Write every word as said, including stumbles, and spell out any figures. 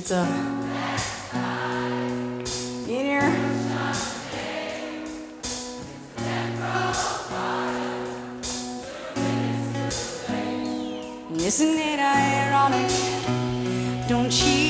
It's a in here. Isn't it ironic? Don't you